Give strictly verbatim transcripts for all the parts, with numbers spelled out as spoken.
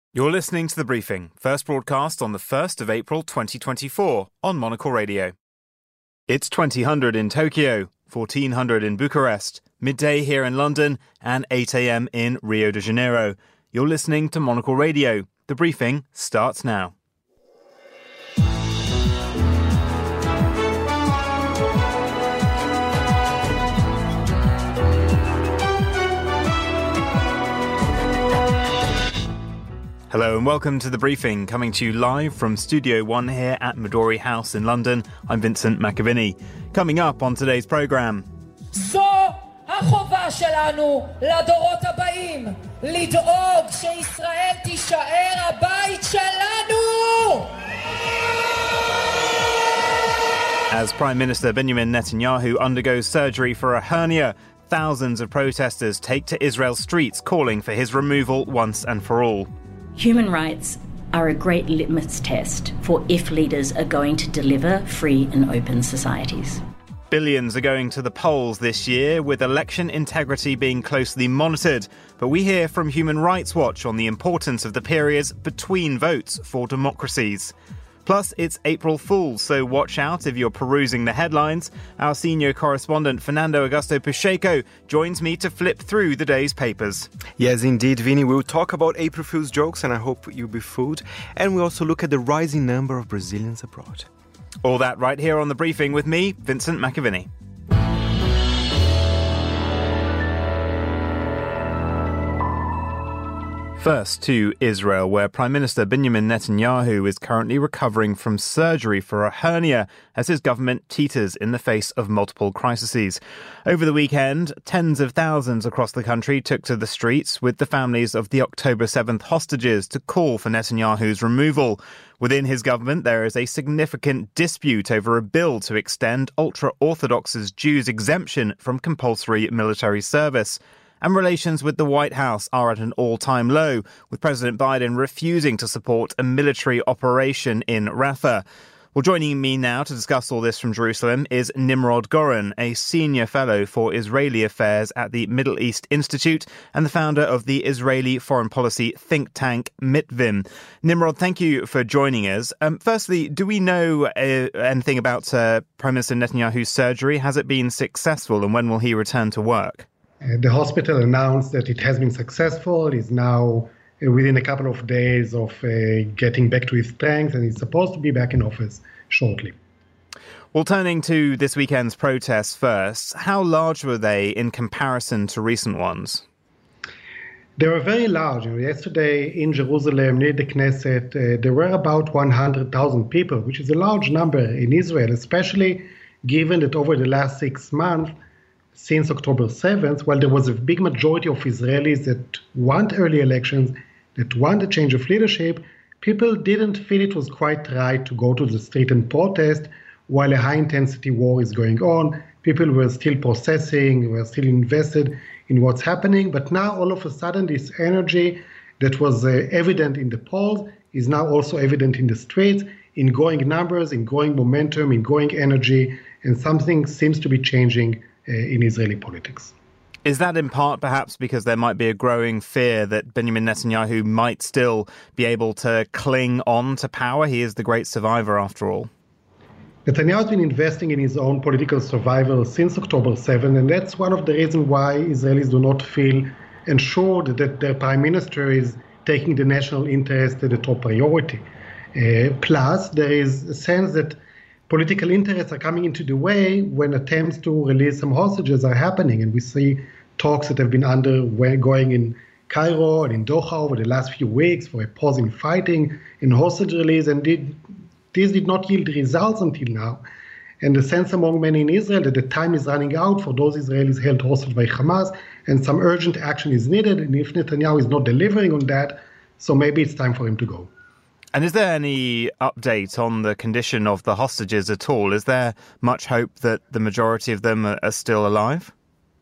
You're listening to The Briefing, first broadcast on the first of April twenty twenty-four on Monocle Radio. It's twenty hundred in Tokyo, fourteen hundred in Bucharest, midday here in London, and eight a.m. in Rio de Janeiro. You're listening to Monocle Radio. The Briefing starts now. Hello and welcome to The Briefing, coming to you live from Studio One here at Midori House in London. I'm Vincent McAviney. Coming up on today's programme. זו החובה שלנו לדורות הבאים, לדאוג שישראל תישאר הבית שלנו! As Prime Minister Benjamin Netanyahu undergoes surgery for a hernia, thousands of protesters take to Israel's streets calling for his removal once and for all. Human rights are a great litmus test for if leaders are going to deliver free and open societies. Billions are going to the polls this year, with election integrity being closely monitored. But we hear from Human Rights Watch on the importance of the periods between votes for democracies. Plus, it's April Fool's, so watch out if you're perusing the headlines. Our senior correspondent, Fernando Augusto Pacheco, joins me to flip through the day's papers. Yes, indeed, Vinny. We'll talk about April Fool's jokes, and I hope you'll be fooled. And we'll also look at the rising number of Brazilians abroad. All that right here on The Briefing with me, Vincent McAviney. First to Israel, where Prime Minister Benjamin Netanyahu is currently recovering from surgery for a hernia as his government teeters in the face of multiple crises. Over the weekend, tens of thousands across the country took to the streets with the families of the October seventh hostages to call for Netanyahu's removal. Within his government, there is a significant dispute over a bill to extend ultra-Orthodox Jews' exemption from compulsory military service. And relations with the White House are at an all-time low, with President Biden refusing to support a military operation in Rafah. Well, joining me now to discuss all this from Jerusalem is Nimrod Goren, a senior fellow for Israeli affairs at the Middle East Institute and the founder of the Israeli foreign policy think tank Mitvim. Nimrod, thank you for joining us. Um, firstly, do we know uh, anything about uh, Prime Minister Netanyahu's surgery? Has it been successful, and when will he return to work? Uh, the hospital announced that it has been successful. He's now uh, within a couple of days of uh, getting back to his strength, and he's supposed to be back in office shortly. Well, turning to this weekend's protests first, how large were they in comparison to recent ones? They were very large. You know, yesterday in Jerusalem, near the Knesset, uh, there were about one hundred thousand people, which is a large number in Israel, especially given that over the last six months, since October seventh, while there was a big majority of Israelis that want early elections, that want a change of leadership, people didn't feel it was quite right to go to the street and protest while a high-intensity war is going on. People were still processing, were still invested in what's happening. But now, all of a sudden, this energy that was uh, evident in the polls is now also evident in the streets, in growing numbers, in growing momentum, in growing energy, and something seems to be changing in Israeli politics. Is that in part perhaps because there might be a growing fear that Benjamin Netanyahu might still be able to cling on to power? He is the great survivor after all. Netanyahu has been investing in his own political survival since October seventh, and that's one of the reasons why Israelis do not feel ensured that their prime minister is taking the national interest as the top priority. Uh, plus, there is a sense that political interests are coming into the way when attempts to release some hostages are happening. And we see talks that have been undergoing in Cairo and in Doha over the last few weeks for a pause in fighting, in hostage release, and did, these did not yield results until now. And the sense among many in Israel that the time is running out for those Israelis held hostage by Hamas, and some urgent action is needed. And if Netanyahu is not delivering on that, so maybe it's time for him to go. And is there any update on the condition of the hostages at all? Is there much hope that the majority of them are still alive?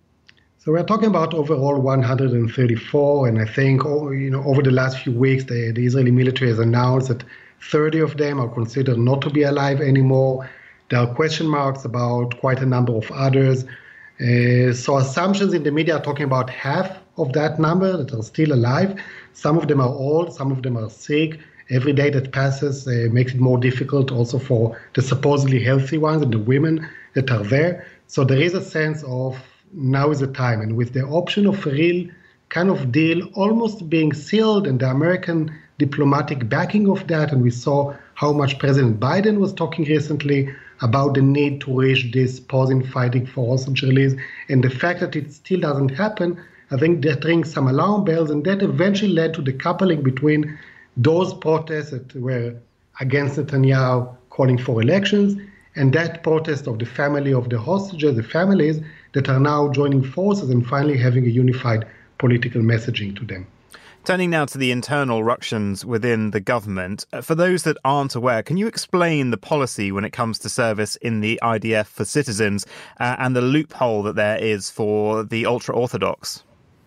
So we're talking about overall one hundred thirty-four, and I think you know over the last few weeks, the, the Israeli military has announced that thirty of them are considered not to be alive anymore. There are question marks about quite a number of others. Uh, so assumptions in the media are talking about half of that number that are still alive. Some of them are old, some of them are sick. Every day that passes uh, makes it more difficult also for the supposedly healthy ones and the women that are there. So there is a sense of now is the time. And with the option of a real kind of deal almost being sealed and the American diplomatic backing of that, and we saw how much President Biden was talking recently about the need to reach this pause in fighting for hostage release, and the fact that it still doesn't happen, I think that rings some alarm bells, and that eventually led to the coupling between those protests that were against Netanyahu calling for elections and that protest of the family of the hostages, the families that are now joining forces and finally having a unified political messaging to them. Turning now to the internal ructions within the government, for those that aren't aware, can you explain the policy when it comes to service in the I D F for citizens uh, and the loophole that there is for the ultra-Orthodox?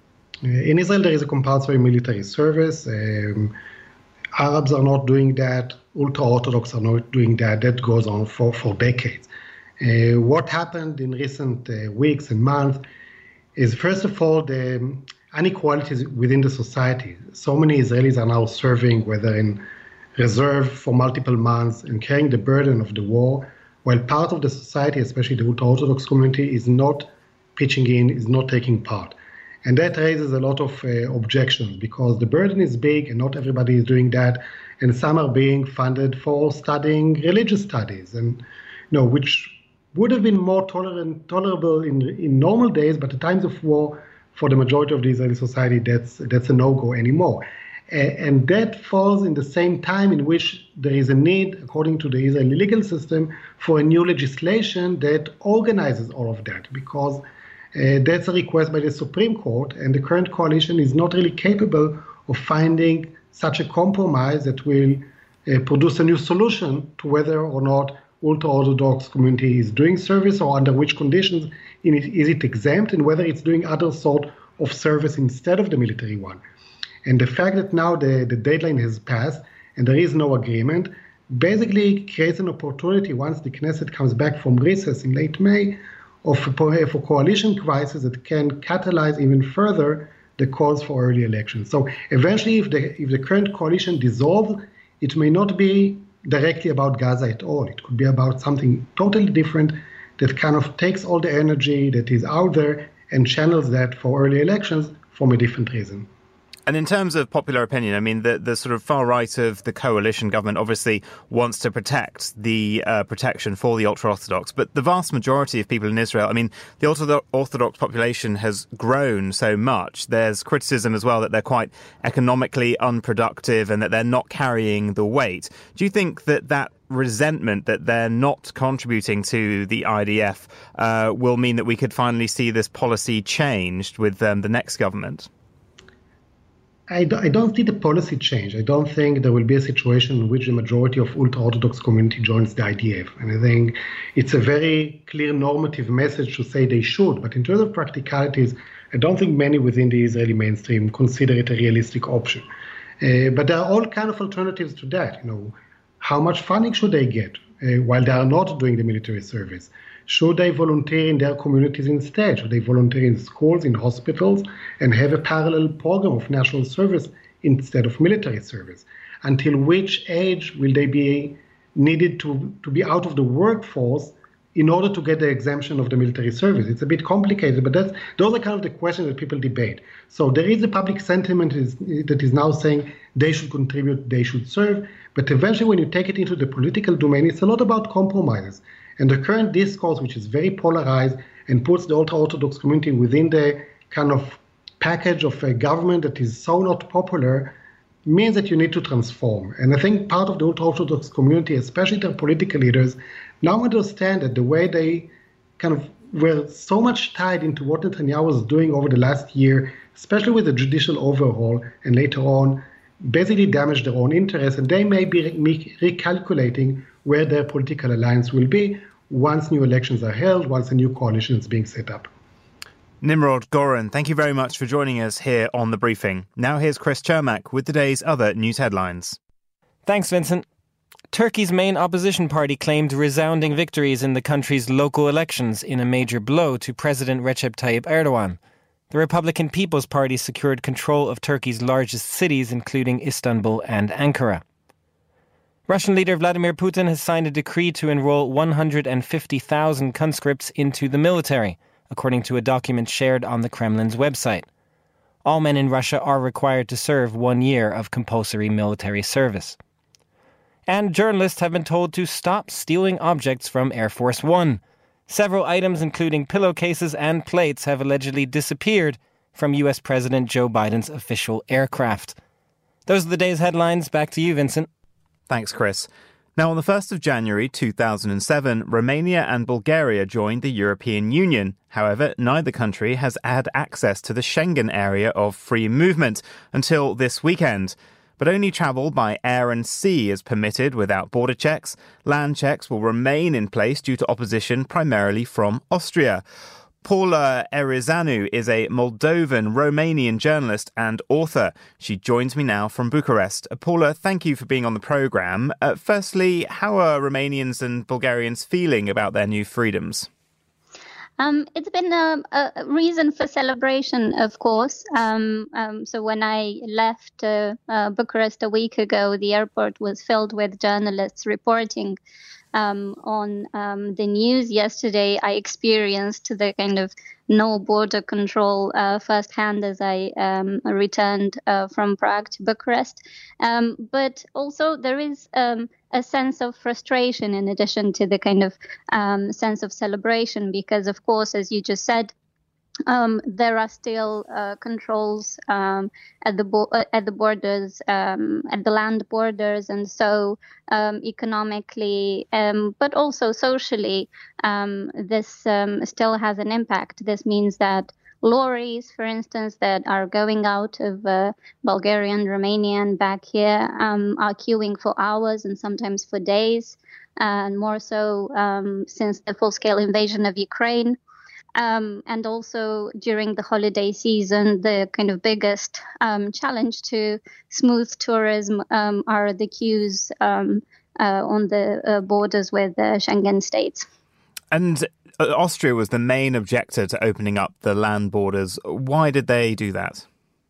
In Israel, there is a compulsory military service. Um, Arabs are not doing that. Ultra-Orthodox are not doing that. That goes on for, for decades. Uh, what happened in recent uh, weeks and months is, first of all, the inequalities within the society. So many Israelis are now serving, whether in reserve for multiple months and carrying the burden of the war, while part of the society, especially the ultra-Orthodox community, is not pitching in, is not taking part. And that raises a lot of uh, objections because the burden is big and not everybody is doing that. And some are being funded for studying religious studies, and you know, which would have been more tolerant, tolerable in in normal days, but at times of war, for the majority of the Israeli society, that's that's a no-go anymore. Uh, and that falls in the same time in which there is a need, according to the Israeli legal system, for a new legislation that organizes all of that, because Uh, that's a request by the Supreme Court, and the current coalition is not really capable of finding such a compromise that will uh, produce a new solution to whether or not ultra-Orthodox community is doing service or under which conditions is it exempt, and whether it's doing other sort of service instead of the military one. And the fact that now the, the deadline has passed and there is no agreement basically creates an opportunity once the Knesset comes back from recess in late May of for coalition crisis that can catalyze even further the calls for early elections. So eventually, if the if the current coalition dissolves, it may not be directly about Gaza at all. It could be about something totally different that kind of takes all the energy that is out there and channels that for early elections from a different reason. And in terms of popular opinion, I mean, the, the sort of far right of the coalition government obviously wants to protect the uh, protection for the ultra-Orthodox. But the vast majority of people in Israel, I mean, the ultra-Orthodox population has grown so much. There's criticism as well that they're quite economically unproductive and that they're not carrying the weight. Do you think that that resentment that they're not contributing to the I D F uh, will mean that we could finally see this policy changed with um, the next government? I don't see the policy change. I don't think there will be a situation in which the majority of ultra-Orthodox community joins the I D F. And I think it's a very clear normative message to say they should. But in terms of practicalities, I don't think many within the Israeli mainstream consider it a realistic option. Uh, but there are all kinds of alternatives to that. You know, how much funding should they get uh, while they are not doing the military service? Should they volunteer in their communities instead? Should they volunteer in schools, in hospitals, and have a parallel program of national service instead of military service? Until which age will they be needed to, to be out of the workforce in order to get the exemption of the military service? It's a bit complicated, but that's, those are kind of the questions that people debate. So there is a public sentiment that is, that is now saying they should contribute, they should serve, but eventually when you take it into the political domain, it's a lot about compromises. And the current discourse, which is very polarized and puts the ultra-Orthodox community within the kind of package of a government that is so not popular, means that you need to transform. And I think part of the ultra-Orthodox community, especially their political leaders, now understand that the way they kind of were so much tied into what Netanyahu was doing over the last year, especially with the judicial overhaul and later on, basically damaged their own interests, and they may be re- recalculating where their political alliance will be once new elections are held, once a new coalition is being set up. Nimrod Goren, thank you very much for joining us here on The Briefing. Now here's Chris Chermak with the day's other news headlines. Thanks, Vincent. Turkey's main opposition party claimed resounding victories in the country's local elections in a major blow to President Recep Tayyip Erdogan. The Republican People's Party secured control of Turkey's largest cities, including Istanbul and Ankara. Russian leader Vladimir Putin has signed a decree to enroll one hundred fifty thousand conscripts into the military, according to a document shared on the Kremlin's website. All men in Russia are required to serve one year of compulsory military service. And journalists have been told to stop stealing objects from Air Force One. Several items, including pillowcases and plates, have allegedly disappeared from U S President Joe Biden's official aircraft. Those are the day's headlines. Back to you, Vincent. Thanks, Chris. Now, on the first of January two thousand seven, Romania and Bulgaria joined the European Union. However, neither country has had access to the Schengen area of free movement until this weekend. But only travel by air and sea is permitted without border checks. Land checks will remain in place due to opposition primarily from Austria. Paula Erizanu is a Moldovan-Romanian journalist and author. She joins me now from Bucharest. Paula, thank you for being on the programme. Uh, firstly, how are Romanians and Bulgarians feeling about their new freedoms? Um, it's been a, a reason for celebration, of course. Um, um, so when I left uh, uh, Bucharest a week ago, the airport was filled with journalists reporting um, on um, the news. Yesterday, I experienced the kind of no border control uh, firsthand as I um, returned uh, from Prague to Bucharest. Um, but also there is um, a sense of frustration in addition to the kind of um, sense of celebration, because, of course, as you just said, um, there are still uh, controls um, at the bo- at the borders, um, at the land borders, and so um, economically, um, but also socially, um, this um, still has an impact. This means that lorries, for instance, that are going out of uh, Bulgaria and Romania and back here um, are queuing for hours and sometimes for days, and more so um, since the full-scale invasion of Ukraine. Um, and also during the holiday season, the kind of biggest um, challenge to smooth tourism um, are the queues um, uh, on the uh, borders with the Schengen states. And Austria was the main objector to opening up the land borders. Why did they do that?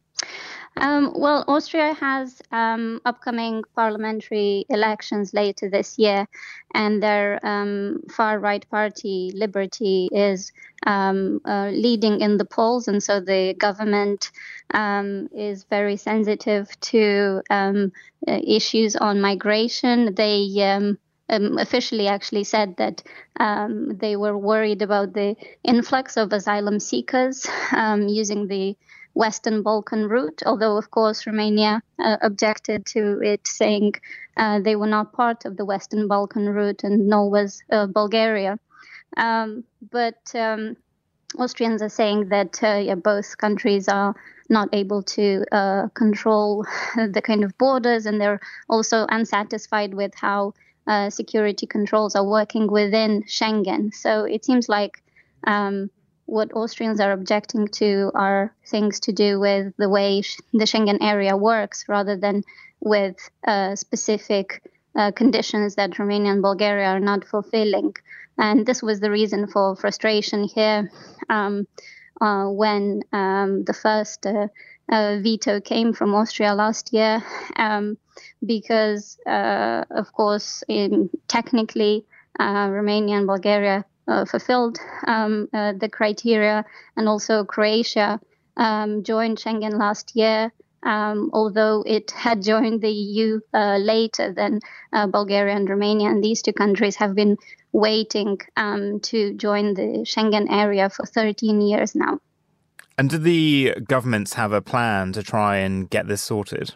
Um, well, Austria has um, upcoming parliamentary elections later this year, and their um, far-right party, Liberty, is um, uh, leading in the polls, and so the government um, is very sensitive to um, uh, issues on migration. They um, Um, officially actually said that um, they were worried about the influx of asylum seekers um, using the Western Balkan route, although, of course, Romania uh, objected to it, saying uh, they were not part of the Western Balkan route, and nor was uh, Bulgaria. Um, but um, Austrians are saying that uh, yeah, both countries are not able to uh, control the kind of borders, and they're also unsatisfied with how Uh, security controls are working within Schengen. So it seems like um, what Austrians are objecting to are things to do with the way sh- the Schengen area works, rather than with uh, specific uh, conditions that Romania and Bulgaria are not fulfilling. And this was the reason for frustration here um, uh, when um, the first uh, uh, veto came from Austria last year. Um, because, uh, of course, in, technically, uh, Romania and Bulgaria uh, fulfilled um, uh, the criteria, and also Croatia um, joined Schengen last year, um, although it had joined the E U uh, later than uh, Bulgaria and Romania, and these two countries have been waiting um, to join the Schengen area for thirteen years now. And do the governments have a plan to try and get this sorted?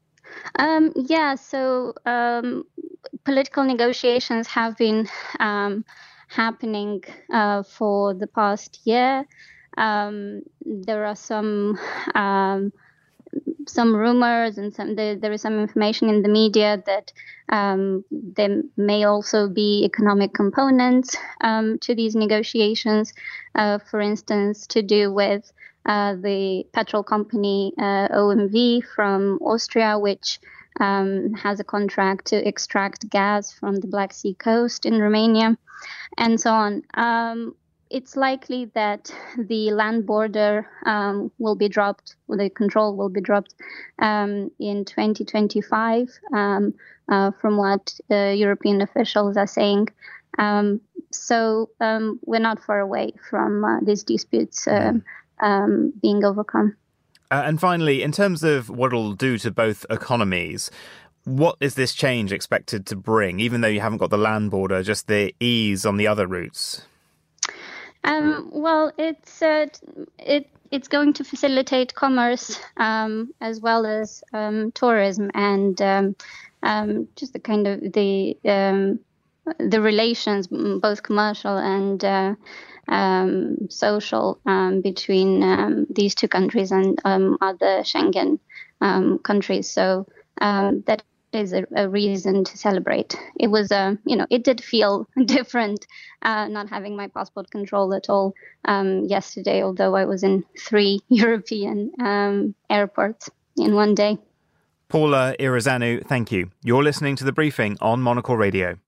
Um, yeah, so um, political negotiations have been um, happening uh, for the past year. Um, there are some um, some rumors and some there, there is some information in the media that um, there may also be economic components um, to these negotiations. Uh, for instance, to do with Uh, the petrol company uh, O M V from Austria, which um, has a contract to extract gas from the Black Sea coast in Romania, and so on. Um, it's likely that the land border um, will be dropped, or the control will be dropped um, in twenty twenty-five, um, uh, from what uh, European officials are saying. Um, so um, we're not far away from uh, these disputes uh, um, being overcome. Uh, and finally, in terms of what it'll do to both economies, what is this change expected to bring, even though you haven't got the land border, just the ease on the other routes? Um, well, it's uh, it it's going to facilitate commerce um, as well as um, tourism and um, um, just the kind of the um, the relations, both commercial and uh, um, social, um, between um, these two countries and um, other Schengen um, countries. So um, that is a, a reason to celebrate. It was, uh, you know, it did feel different uh, not having my passport control at all um, yesterday, although I was in three European um, airports in one day. Paula Irizanu, thank you. You're listening to The Briefing on Monocle Radio.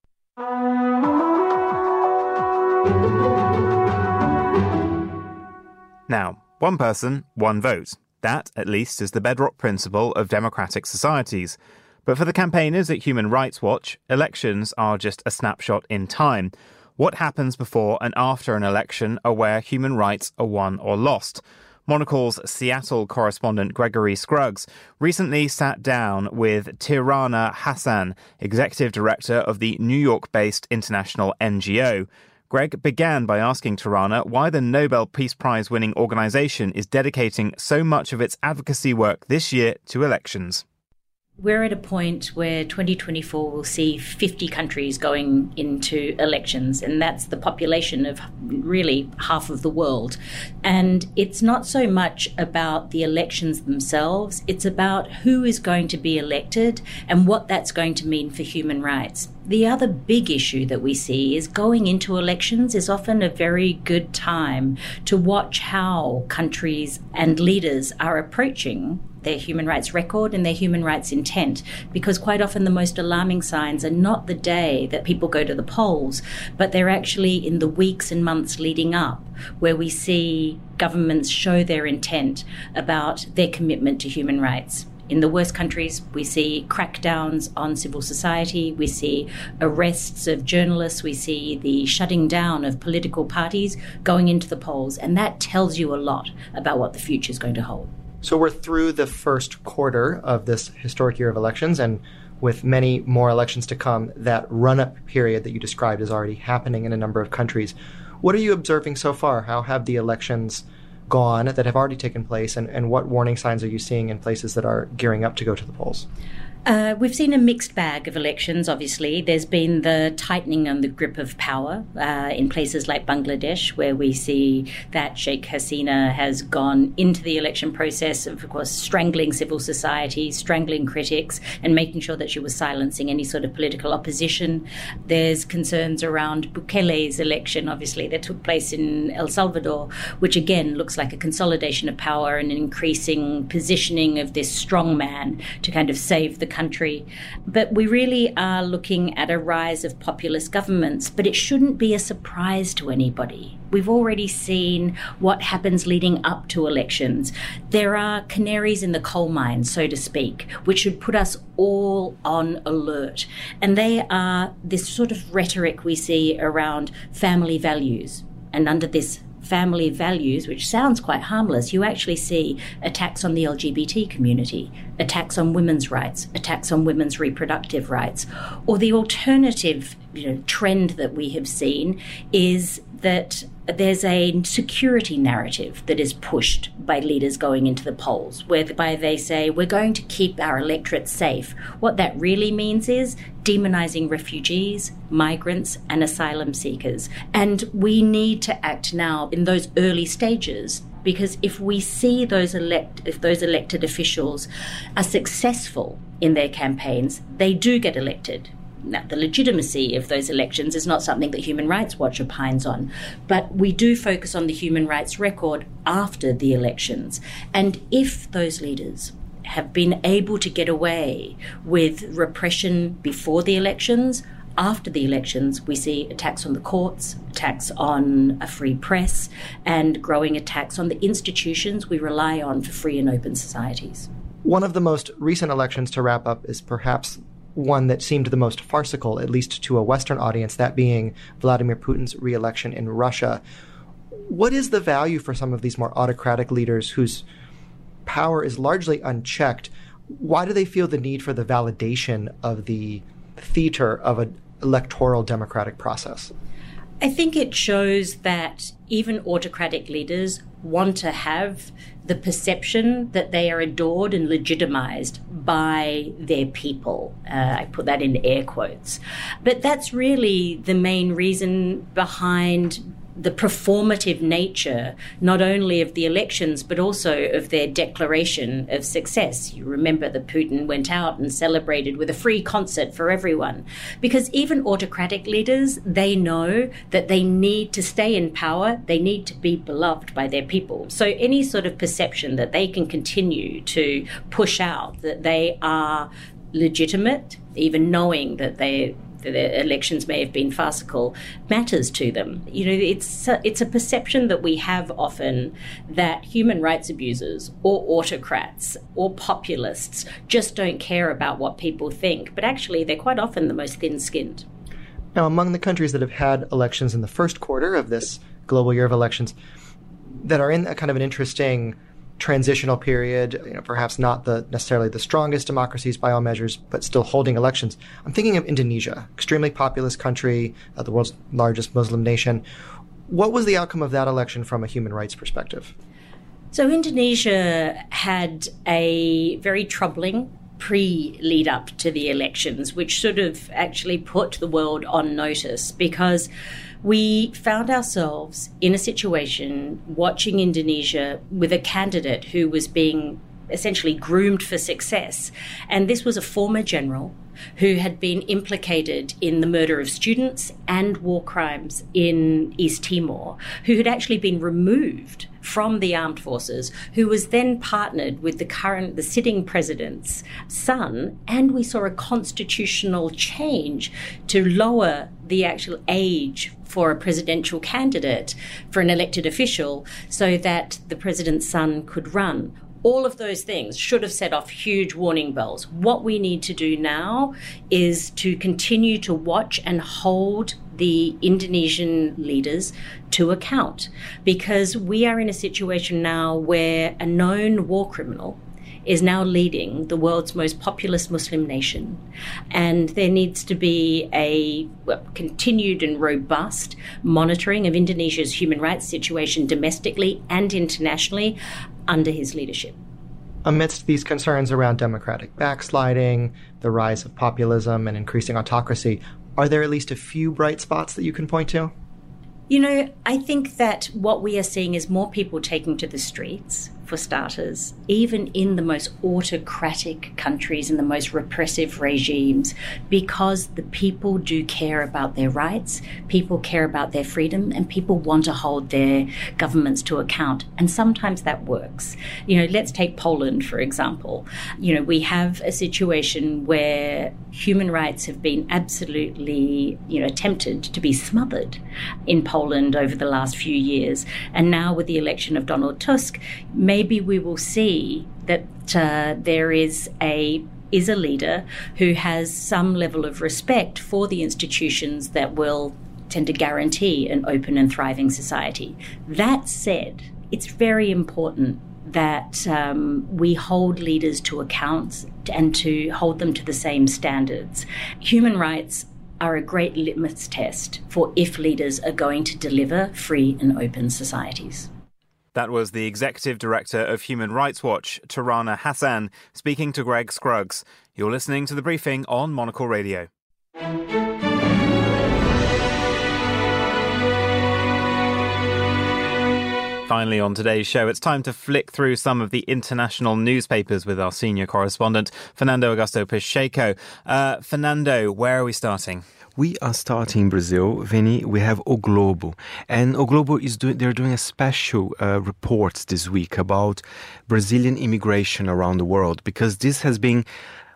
Now, one person, one vote. That, at least, is the bedrock principle of democratic societies. But for the campaigners at Human Rights Watch, elections are just a snapshot in time. What happens before and after an election are where human rights are won or lost. Monocle's Seattle correspondent Gregory Scruggs recently sat down with Tirana Hassan, executive director of the New York-based international N G O. Greg began by asking Tirana why the Nobel Peace Prize-winning organisation is dedicating so much of its advocacy work this year to elections. We're at a point where twenty twenty-four will see fifty countries going into elections, and that's the population of really half of the world. And it's not so much about the elections themselves, it's about who is going to be elected and what that's going to mean for human rights. The other big issue that we see is going into elections is often a very good time to watch how countries and leaders are approaching their human rights record and their human rights intent, because quite often the most alarming signs are not the day that people go to the polls, but they're actually in the weeks and months leading up, where we see governments show their intent about their commitment to human rights. In the worst countries, we see crackdowns on civil society, we see arrests of journalists, we see the shutting down of political parties going into the polls, and that tells you a lot about what the future is going to hold. So we're through the first quarter of this historic year of elections, and with many more elections to come, that run-up period that you described is already happening in a number of countries. What are you observing so far? How have the elections gone that have already taken place, and, and what warning signs are you seeing in places that are gearing up to go to the polls? Uh, we've seen a mixed bag of elections, obviously. There's been the tightening on the grip of power uh, in places like Bangladesh, where we see that Sheikh Hasina has gone into the election process of, of course, strangling civil society, strangling critics, and making sure that she was silencing any sort of political opposition. There's concerns around Bukele's election, obviously, that took place in El Salvador, which again looks like a consolidation of power and an increasing positioning of this strong man to kind of save the country. But we really are looking at a rise of populist governments, but it shouldn't be a surprise to anybody. We've already seen what happens leading up to elections. There are canaries in the coal mine, so to speak, which should put us all on alert. And they are this sort of rhetoric we see around family values. And under this family values, which sounds quite harmless, you actually see attacks on the L G B T community, attacks on women's rights, attacks on women's reproductive rights. Or the alternative, you know, trend that we have seen is that there's a security narrative that is pushed by leaders going into the polls, whereby they say, we're going to keep our electorate safe. What that really means is demonizing refugees, migrants, and asylum seekers. And we need to act now in those early stages, because if we see those elect, if those elected officials are successful in their campaigns, they do get elected. Now, the legitimacy of those elections is not something that Human Rights Watch opines on, but we do focus on the human rights record after the elections. And if those leaders have been able to get away with repression before the elections, after the elections, we see attacks on the courts, attacks on a free press, and growing attacks on the institutions we rely on for free and open societies. One of the most recent elections to wrap up is perhaps one that seemed the most farcical, at least to a Western audience, that being Vladimir Putin's re-election in Russia. What is the value for some of these more autocratic leaders whose power is largely unchecked? Why do they feel the need for the validation of the theater of an electoral democratic process? I think it shows that even autocratic leaders want to have the perception that they are adored and legitimized by their people. Uh, I put that in air quotes. But that's really the main reason behind the performative nature, not only of the elections, but also of their declaration of success. You remember that Putin went out and celebrated with a free concert for everyone. Because even autocratic leaders, they know that they need to stay in power, they need to be beloved by their people. So any sort of perception that they can continue to push out, that they are legitimate, even knowing that they the elections may have been farcical, matters to them. You know, it's a, it's a perception that we have often that human rights abusers or autocrats or populists just don't care about what people think, but actually they're quite often the most thin-skinned. Now, among the countries that have had elections in the first quarter of this global year of elections that are in a kind of an interesting transitional period, you know, perhaps not the necessarily the strongest democracies by all measures, but still holding elections. I'm thinking of Indonesia, extremely populous country, uh, the world's largest Muslim nation. What was the outcome of that election from a human rights perspective? So Indonesia had a very troubling pre-lead up to the elections, which sort of actually put the world on notice, because we found ourselves in a situation watching Indonesia with a candidate who was being essentially groomed for success. And this was a former general who had been implicated in the murder of students and war crimes in East Timor, who had actually been removed from the armed forces, who was then partnered with the current, the sitting president's son, and we saw a constitutional change to lower the actual age for a presidential candidate, for an elected official, so that the president's son could run. All of those things should have set off huge warning bells. What we need to do now is to continue to watch and hold the Indonesian leaders to account, because we are in a situation now where a known war criminal is now leading the world's most populous Muslim nation. And there needs to be a well, continued and robust monitoring of Indonesia's human rights situation domestically and internationally under his leadership. Amidst these concerns around democratic backsliding, the rise of populism and increasing autocracy, are there at least a few bright spots that you can point to? You know, I think that what we are seeing is more people taking to the streets, for starters, even in the most autocratic countries and the most repressive regimes, because the people do care about their rights, people care about their freedom, and people want to hold their governments to account. And sometimes that works. You know, let's take Poland, for example. You know, we have a situation where human rights have been absolutely, you know, attempted to be smothered in Poland over the last few years. And now with the election of Donald Tusk, maybe we will see that uh, there is a is a leader who has some level of respect for the institutions that will tend to guarantee an open and thriving society. That said, it's very important that um, we hold leaders to account and to hold them to the same standards. Human rights are a great litmus test for if leaders are going to deliver free and open societies. That was the Executive Director of Human Rights Watch, Tarana Hassan, speaking to Greg Scruggs. You're listening to The Briefing on Monocle Radio. Finally on today's show, it's time to flick through some of the international newspapers with our senior correspondent, Fernando Augusto Pacheco. Uh, Fernando, where are we starting? We are starting in Brazil, Vinny. We have O Globo. And O Globo is doing, they're doing a special uh, report this week about Brazilian immigration around the world, because this has been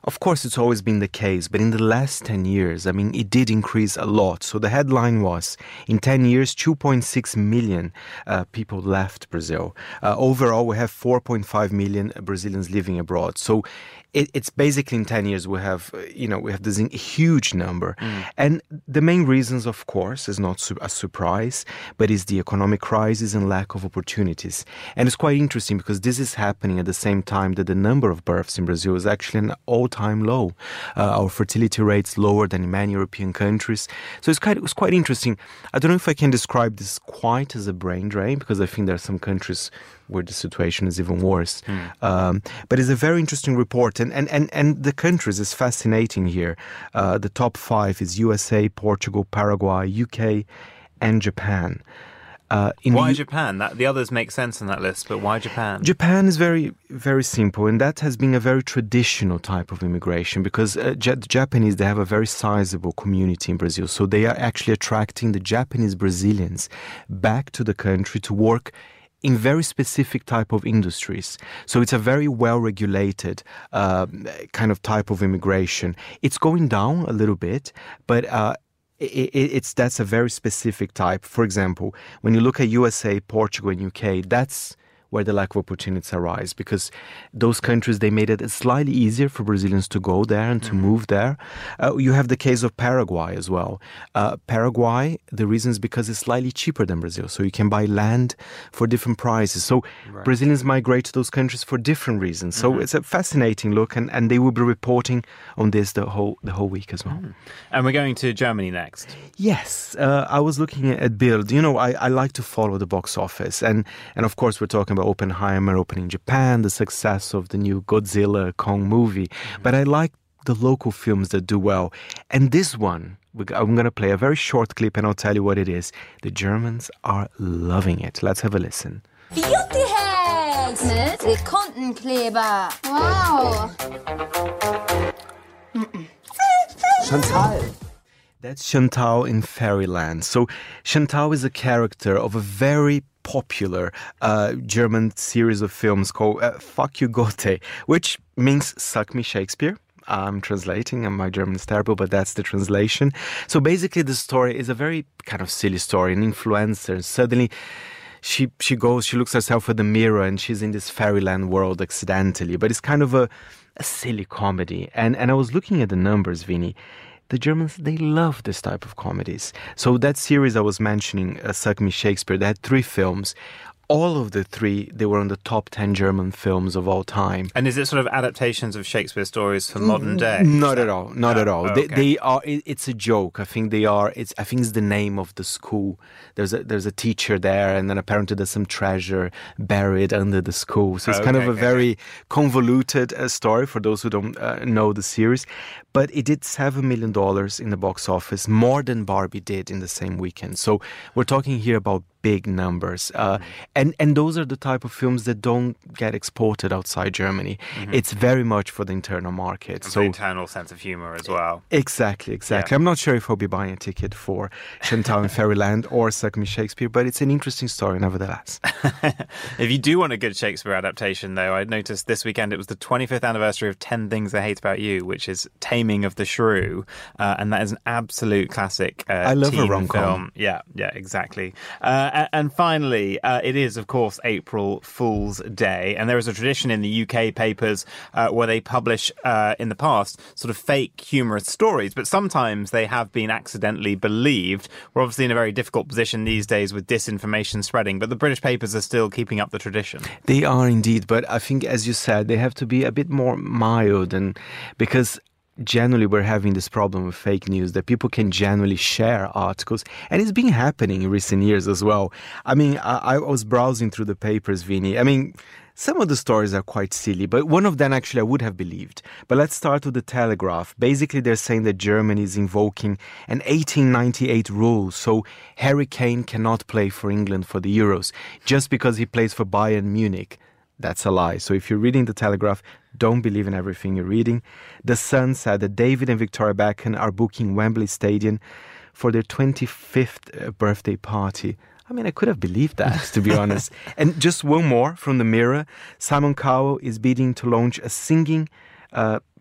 Of course, it's always been the case, but in the last ten years, I mean, it did increase a lot. So the headline was, in ten years, two point six million uh, people left Brazil. Uh, overall, we have four point five million Brazilians living abroad. So it, it's basically in ten years we have, you know, we have this huge number. Mm. And the main reasons, of course, is not su- a surprise, but is the economic crisis and lack of opportunities. And it's quite interesting because this is happening at the same time that the number of births in Brazil is actually an all-time low. Uh, our fertility rate's lower than in many European countries. So it's quite, it was quite interesting. I don't know if I can describe this quite as a brain drain, because I think there are some countries where the situation is even worse. Mm. Um, but it's a very interesting report. And, and, and, and the countries is fascinating here. Uh, the top five is U S A, Portugal, Paraguay, U K, and Japan. Uh, why U- Japan? That, the others make sense in that list, but why Japan? Japan is very, very simple, and that has been a very traditional type of immigration because uh, J- the Japanese, they have a very sizable community in Brazil. So they are actually attracting the Japanese Brazilians back to the country to work in very specific type of industries. So it's a very well-regulated uh, kind of type of immigration. It's going down a little bit, but uh, it, it, it's that's a very specific type. For example, when you look at U S A, Portugal, and U K, that's where the lack of opportunities arise, because those countries, they made it slightly easier for Brazilians to go there and to mm-hmm. move there. Uh, you have the case of Paraguay as well. Uh, Paraguay, the reason is because it's slightly cheaper than Brazil, so you can buy land for different prices. So right. Brazilians migrate to those countries for different reasons. So mm-hmm. it's a fascinating look, and, and they will be reporting on this the whole the whole week as well. Mm. And we're going to Germany next. Yes, uh, I was looking at Bild. You know, I, I like to follow the box office, and and of course we're talking about Oppenheimer opening in Japan, the success of the new Godzilla Kong movie. Mm-hmm. But I like the local films that do well. And this one, I'm going to play a very short clip and I'll tell you what it is. The Germans are loving it. Let's have a listen. Beauty mit Sekundenkleber. Wow. Chantal. That's Chantal in Fairyland. So Chantal is a character of a very popular uh, German series of films called uh, Fuck You Goethe, which means Suck Me Shakespeare. I'm translating, and my German is terrible, but that's the translation. So basically the story is a very kind of silly story. An influencer, suddenly she she goes, she looks herself in the mirror and she's in this fairyland world accidentally. But it's kind of a, a silly comedy. And, and I was looking at the numbers, Vinny. The Germans, they love this type of comedies. So that series I was mentioning, uh, Suck Me Shakespeare, they had three films. All of the three, they were on the top ten German films of all time. And is it sort of adaptations of Shakespeare stories for modern day? Not at all. Not no. at all. Oh, they, okay. they are. It, it's a joke. I think they are. It's. I think it's the name of the school. There's a there's a teacher there, and then apparently there's some treasure buried under the school. So it's okay, kind of a okay. very convoluted uh, story for those who don't uh, know the series. But it did seven million dollars in the box office, more than Barbie did in the same weekend. So we're talking here about big numbers. Uh, mm-hmm. and, and those are the type of films that don't get exported outside Germany. Mm-hmm. It's very much for the internal market. So the internal sense of humor as well. Exactly, exactly. Yeah. I'm not sure if I'll be buying a ticket for Chantal in Fairyland or Suck Me Shakespeare, but it's an interesting story nevertheless. If you do want a good Shakespeare adaptation, though, I noticed this weekend it was the twenty-fifth anniversary of ten Things I Hate About You, which is Taming of the Shrew, uh, and that is an absolute classic uh, I love teen a rom-com. film. Yeah, yeah, exactly. Uh, and finally, uh, it is, of course, April Fool's Day, and there is a tradition in the U K papers uh, where they publish, uh, in the past, sort of fake humorous stories, but sometimes they have been accidentally believed. We're obviously in a very difficult position these days with disinformation spreading, but the British papers are still keeping up the tradition. They are indeed, but I think, as you said, they have to be a bit more mild, and because generally we're having this problem with fake news that people can generally share articles, and it's been happening in recent years as well. I mean, I, I was browsing through the papers, Vinny. I mean, some of the stories are quite silly, but one of them actually I would have believed. But let's start with the Telegraph. Basically, they're saying that Germany is invoking an eighteen ninety-eight rule, so Harry Kane cannot play for England for the Euros just because he plays for Bayern Munich. That's a lie. So if you're reading the Telegraph, don't believe in everything you're reading. The Sun said that David and Victoria Beckham are booking Wembley Stadium for their twenty-fifth birthday party. I mean, I could have believed that, to be honest. And just one more from the Mirror. Simon Cowell is bidding to launch a singing uh,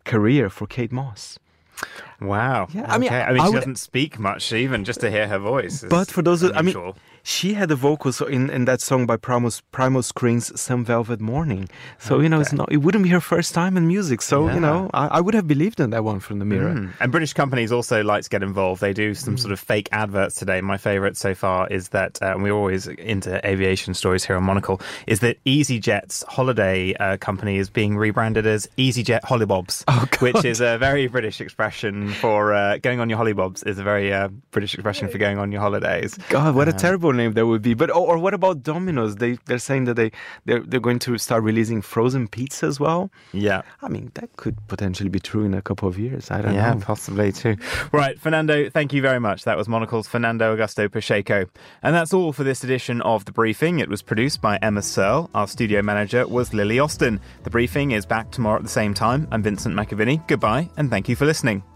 career for Kate Moss. Wow. Yeah, okay. I mean, I mean, I she would- doesn't speak much, even just to hear her voice. is But for those, who, I mean, unusual. she had the vocals in, in that song by Primus Primus Screen's "Some Velvet Morning." So you know, it's not. It wouldn't be her first time in music. So Yeah. you know, I, I would have believed in that one from the Mirror. Mm. And British companies also like to get involved. They do some sort of fake adverts today. My favourite so far is that, uh, and we're always into aviation stories here on Monocle, is that EasyJet's holiday uh, company is being rebranded as EasyJet Hollybobs, Oh, God. which is a very British expression for uh, going on your hollybobs, is a very uh, British expression for going on your holidays. God, what a Um, terrible name that would be. But or, or what about Domino's? They they're saying that they they're they're going to start releasing frozen pizza as well. Yeah. I mean, that could potentially be true in a couple of years. I don't Yeah, know. possibly too. Right, Fernando, thank you very much. That was Monocle's Fernando Augusto Pacheco. And that's all for this edition of The Briefing. It was produced by Emma Searle. Our studio manager was Lily Austin. The Briefing is back tomorrow at the same time. I'm Vincent McAviney. Goodbye, and thank you for listening.